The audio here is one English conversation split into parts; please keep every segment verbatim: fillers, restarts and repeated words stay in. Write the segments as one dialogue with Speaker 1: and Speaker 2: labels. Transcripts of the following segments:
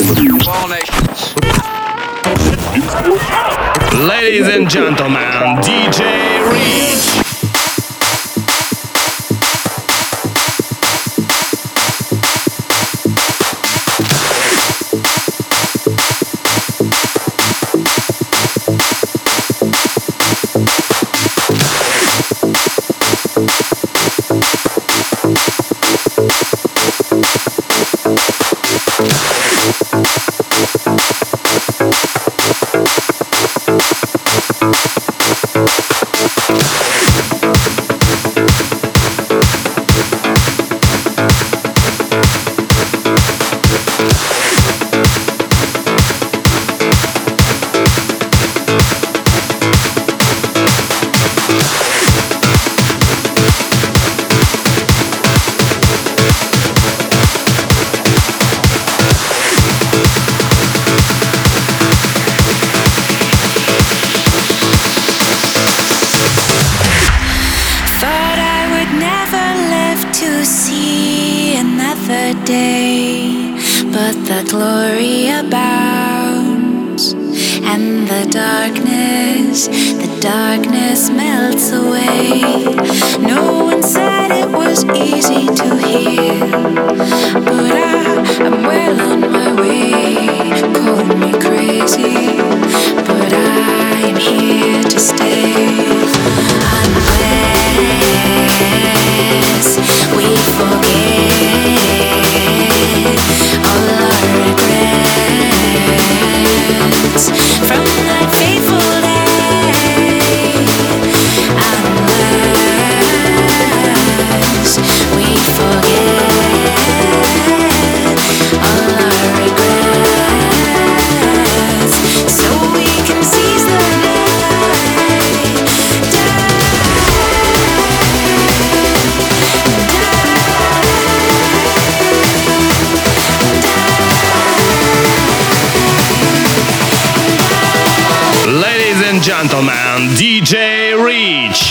Speaker 1: of all nations.
Speaker 2: Ladies and gentlemen, D J Reach.
Speaker 3: Glory abounds, and the darkness, the darkness melts away. No one said it was easy to hear, but I am well on my way. Call me crazy, but I am here to stay. Unless we forget all our regrets from that fateful day, unless we forget all our regrets, so we can seize the day.
Speaker 2: Ladies and gentlemen, D J Reach.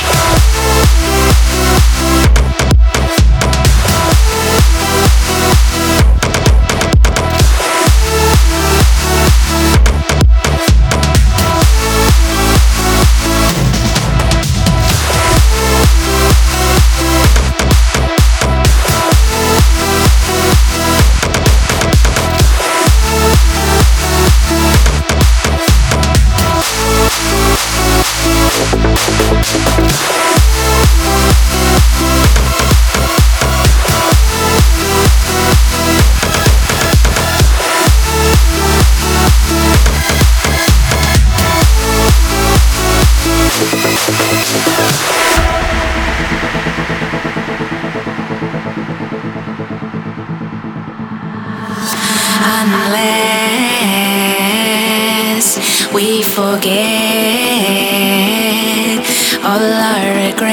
Speaker 3: Unless we forget all our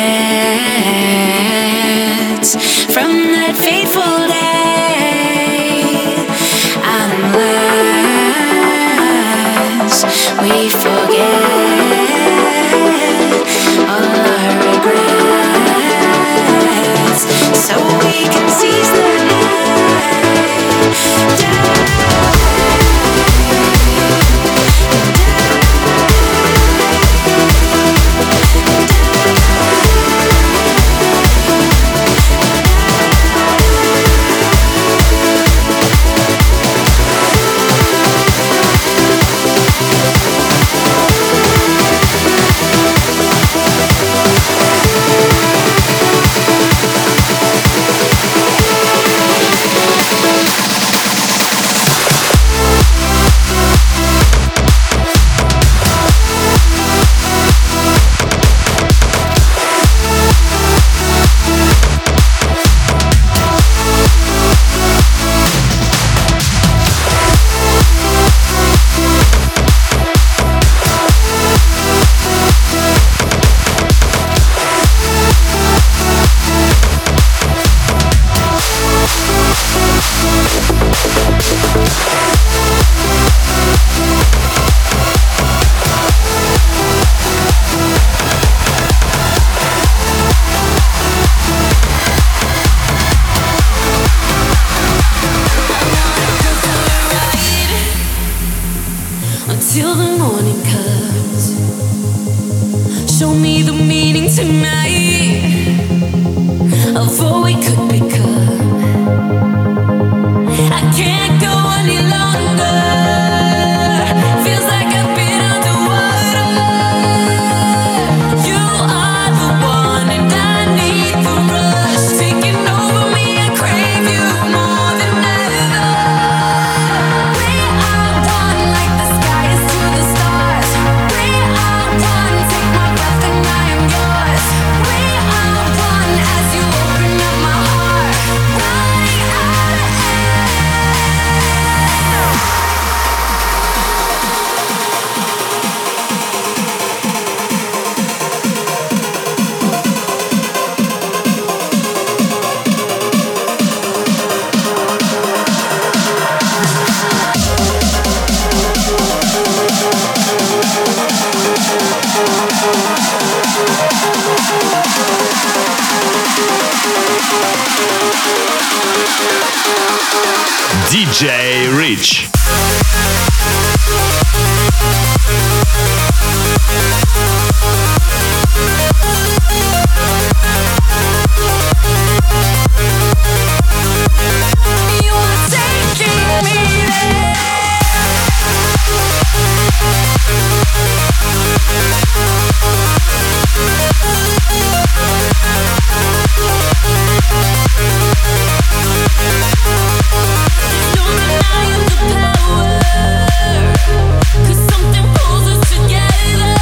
Speaker 3: regrets from that fateful day, unless we forget all our regrets, so we can seize the day. till the morning comes. Show me the meaning tonight of what we could become. I can't go any longer. Feels like I've been underwater. You are the one and I need the rush taking over me. I crave you more than ever. We are one like the sky is to the stars. We are one, take my breath and I am yours. We are one as you open up my heart, running out of air.
Speaker 2: D J Rich.
Speaker 3: You are taking me there. No denying the power, 'cause something pulls us together.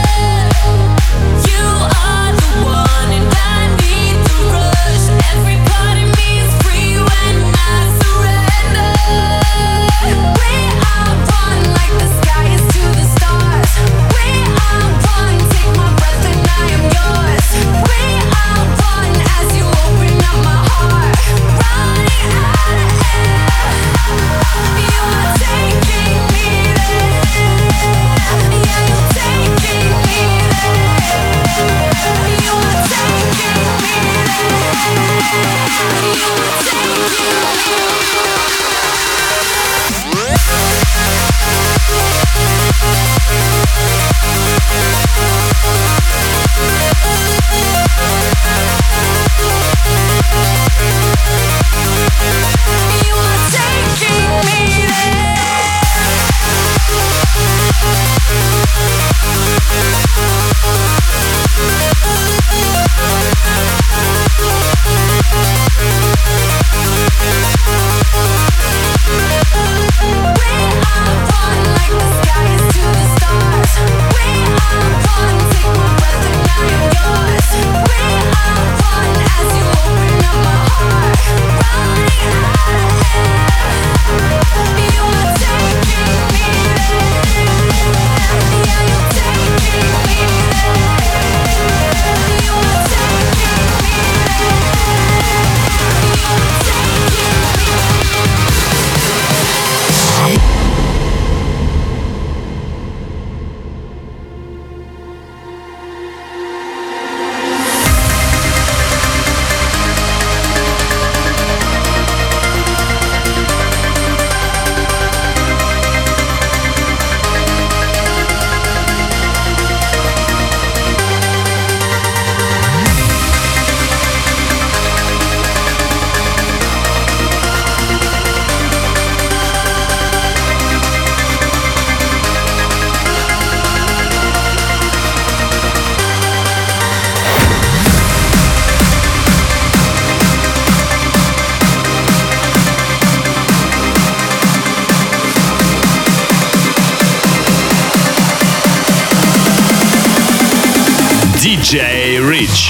Speaker 3: You are the one and I need the rush. Every part of me is free when I surrender. We are one like the sky is to the stars. We are one, take my breath and I am yours. We are one as you open up my heart, running out of air. You are taking me there. Yeah, you're taking me there. You are taking me there. You are You are taking me there. We are one like the sky is to the stars. We are one, take my breath and I am yours. We are one as you open up my heart, running out of air. You are taking me there. Yeah, you're taking me there. You are taking me there. You are taking me
Speaker 2: D J Rich.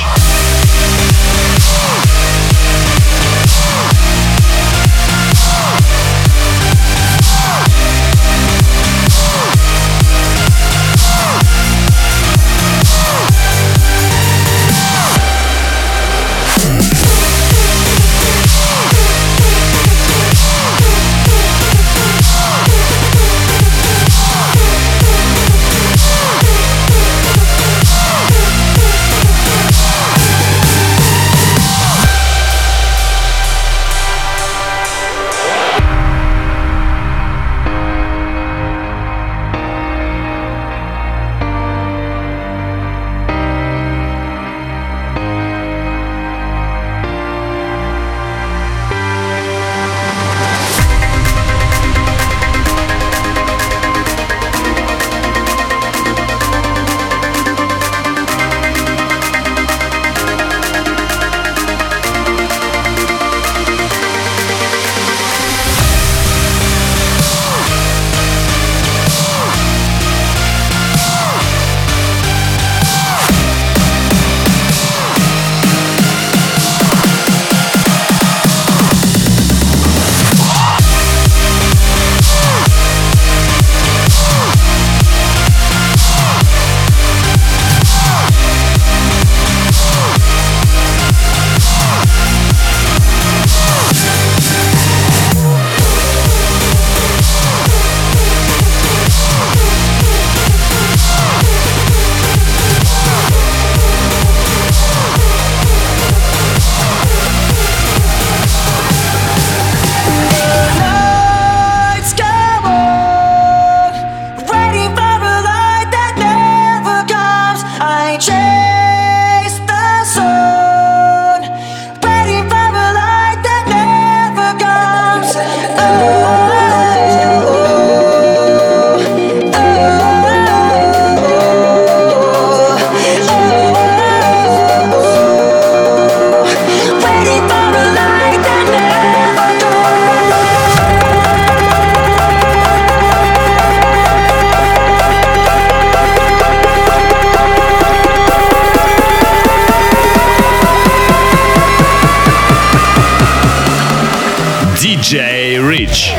Speaker 2: J Rich.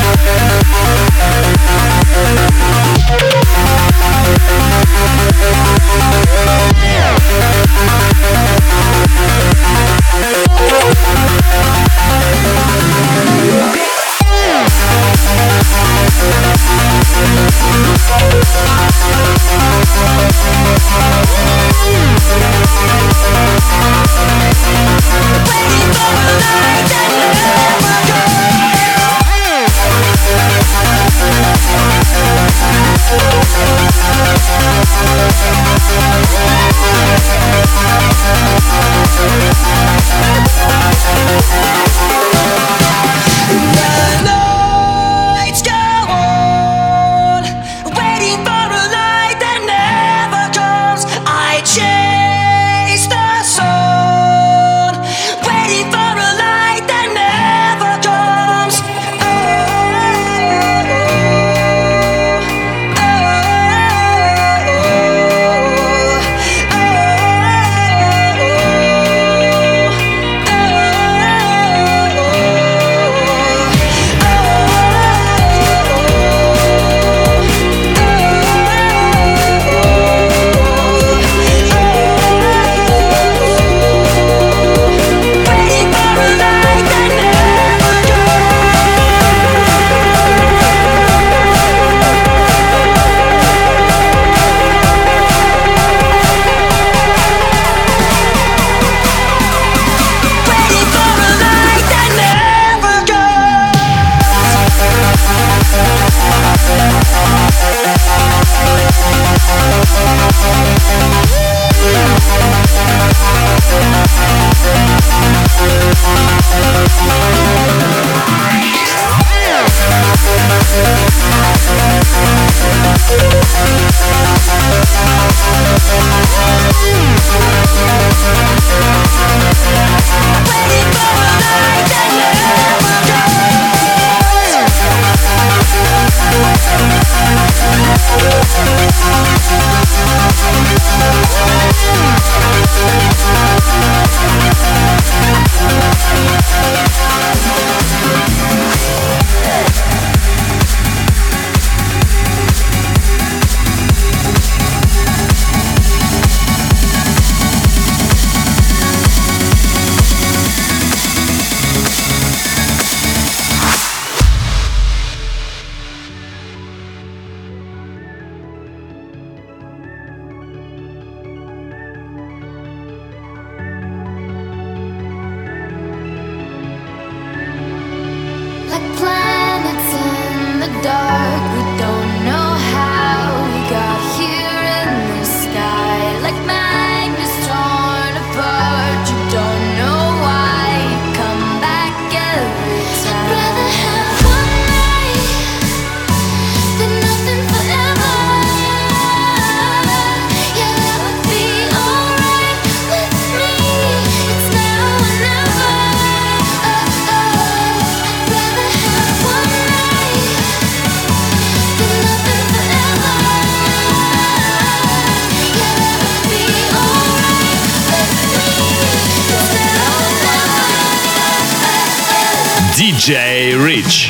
Speaker 2: D J Rich.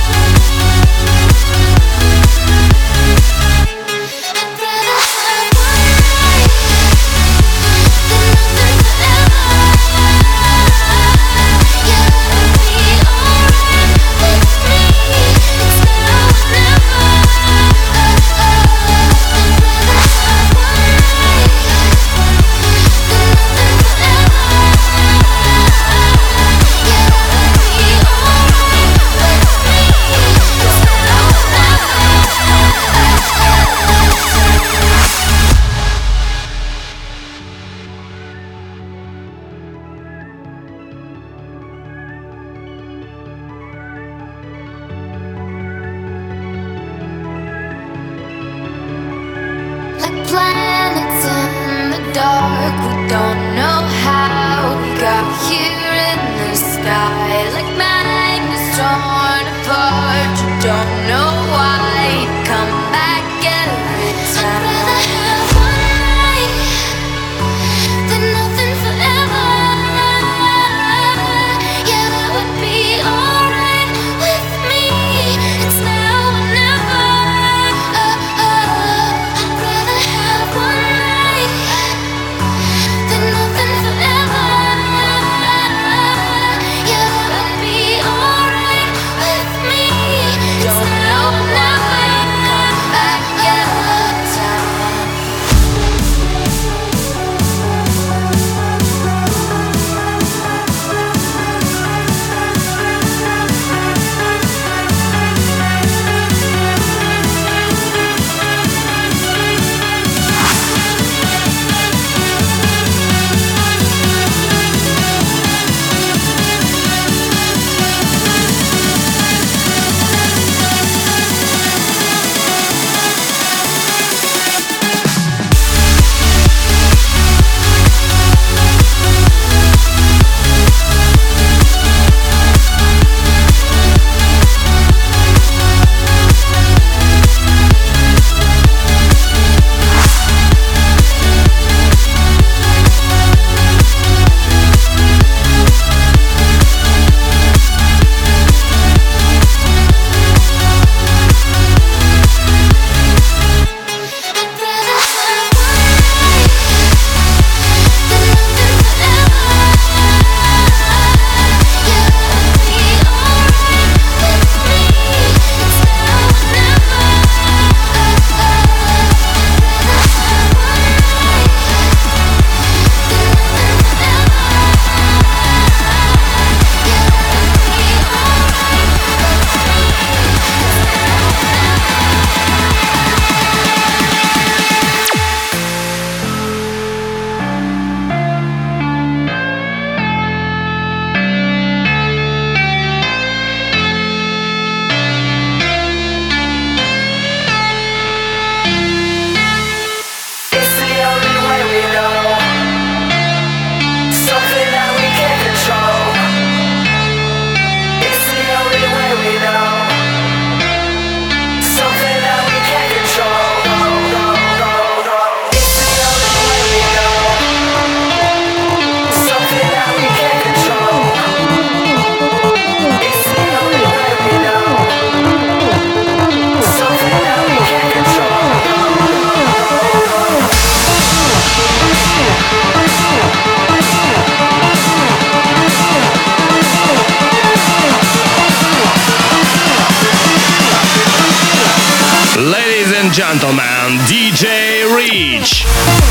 Speaker 3: I'd rather have one dark. We don't know how we got here in the sky, like magnets torn apart. You don't know why. Come back every time. I'd rather have one night than nothing forever. Yeah, that would be alright with me. It's now or never. Oh, oh. I'd rather have one night than nothing forever. Yeah, that would be alright with me. It's now or never. Come back every time.
Speaker 2: Ladies and gentlemen, D J Reach.